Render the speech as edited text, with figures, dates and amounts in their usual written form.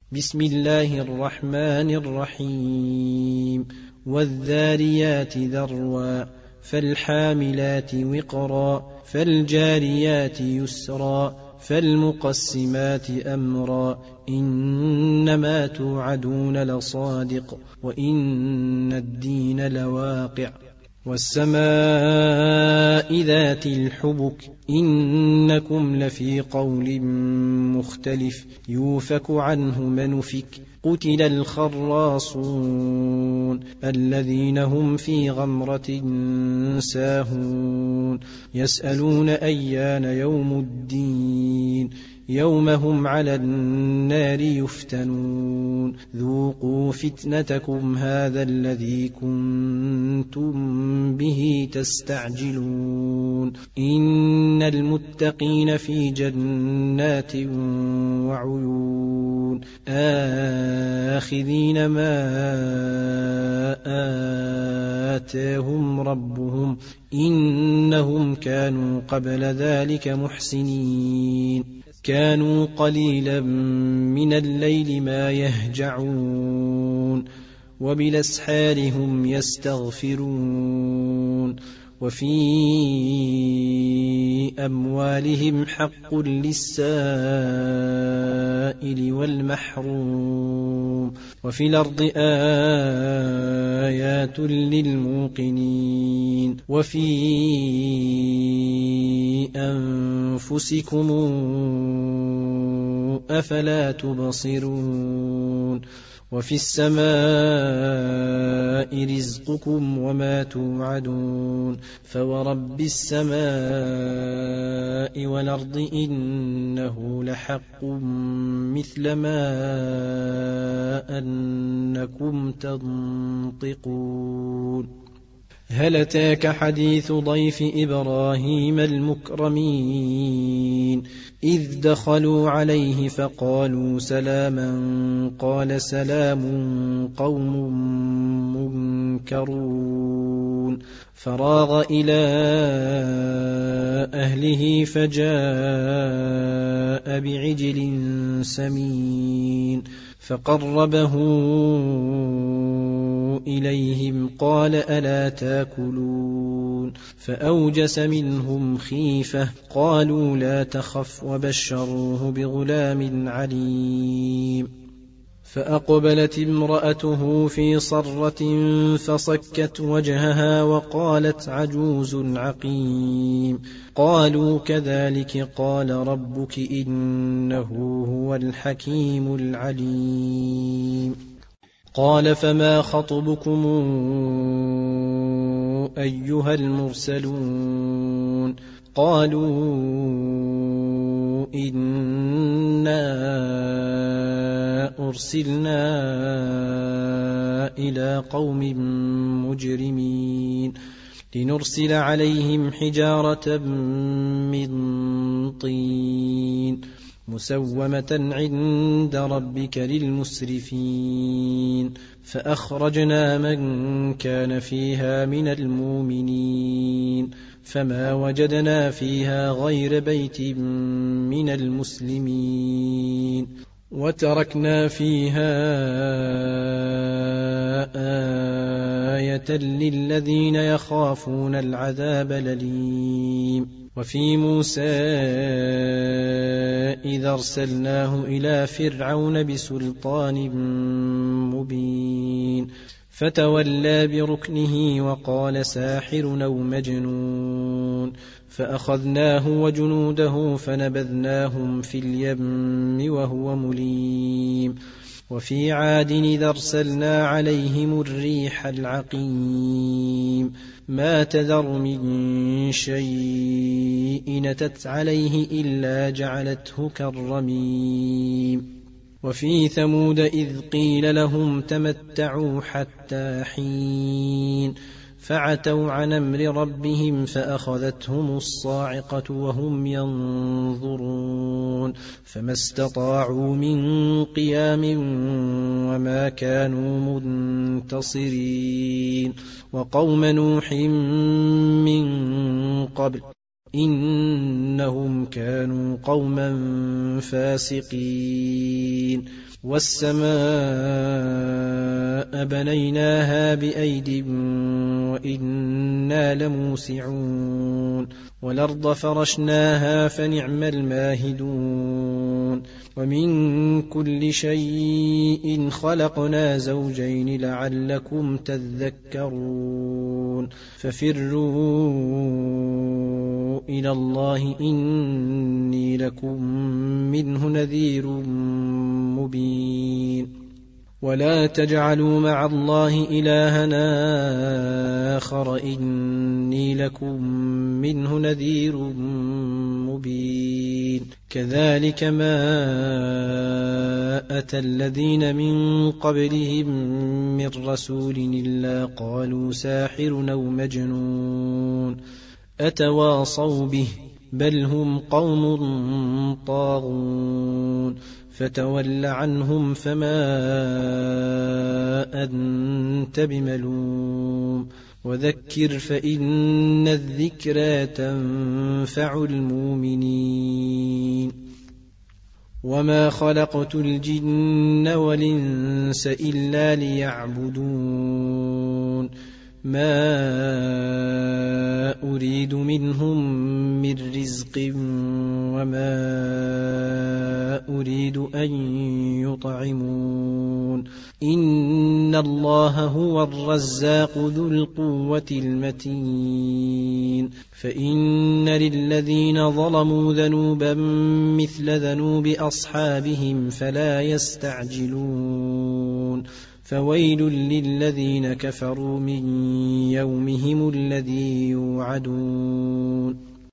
بسم الله الرحمن الرحيم والذاريات ذروا فالحاملات وقرا فالجاريات يسرا فالمقسمات أمرا إنما توعدون لصادق وإن الدين لواقع والسماء ذات الحبك إنكم لفي قول مختلف يوفك عنه من أفك قتل الخراصون الذين هم في غمرة ساهون يسألون أيان يوم الدين يوم هم على النار يفتنون ذوقوا فتنتكم هذا الذي كنتم به تستعجلون إن المتقين في جنات وعيون آخذين ما آتاهم ربهم إنهم كانوا قبل ذلك محسنين كانوا قليلا من الليل ما يهجعون وبالأسحار هم يستغفرون وفي أموالهم حق للسائل والمحروم وفي الأرض آيات للموقنين وفي أنفسكم أفلا تبصرون وفي السماء رزقكم وما توعدون فورب السماء والأرض إنه لحق مثل ما أنكم تنطقون هل أتاك حديث ضيف إبراهيم المكرمين إذ دخلوا عليه فقالوا سلاما قال سلام قوم منكرون فراغ إلى أهله فجاء بعجل سمين فقربه إليهم قال ألا تاكلون فأوجس منهم خيفة قالوا لا تخف وبشروه بغلام عليم فأقبلت امرأته في صرة فصكت وجهها وقالت عجوز عقيم قالوا كذلك قال ربك إنه هو الحكيم العليم قال فما خطبكم أيها المرسلون قالوا إنا أرسلنا إلى قوم مجرمين لنرسل عليهم حجارة من طين مسومة عند ربك للمسرفين فأخرجنا من كان فيها من المؤمنين فما وجدنا فيها غير بيت من المسلمين وتركنا فيها آية للذين يخافون العذاب الأليم وفي موسى إذا أرسلناه إلى فرعون بسلطان مبين فتولى بركنه وقال ساحر أو مجنون فأخذناه وجنوده فنبذناهم في اليم وهو مليم وفي عاد إذا أرسلنا عليهم الريح العقيم ما تذر من شيء أتت عليه إلا جعلته كالرميم وفي ثمود إذ قيل لهم تمتعوا حتى حين فعتوا عن أمر ربهم فأخذتهم الصاعقة وهم ينظرون فما استطاعوا من قيام وما كانوا منتصرين وقوم نوح من قبل إنهم كانوا قوما فاسقين والسماء بنيناها بأيد وإنا لموسعون والأرض فرشناها فنعم الماهدون ومن كل شيء خلقنا زوجين لعلكم تذكرون ففروا إلى الله إني لكم منه نذير مبين ولا تجعلوا مع الله إلهنا آخر إني لكم منه نذير مبين كذلك ما أتى الذين من قبلهم من رسول إلا قالوا ساحر أو مجنون أتواصوا به بل هم قوم طاغون فتول عنهم فما أنت بملوم وذكر فإن الذكرى تنفع المؤمنين وما خلقت الجن والإنس إلا ليعبدون ما أريد منهم من رزق وما أريد أن يطعمون إن الله هو الرزاق ذو القوة المتين فإن للذين ظلموا ذنوبا مثل ذنوب أصحابهم فلا يستعجلون فويل للذين كفروا من يومهم الذي يوعدون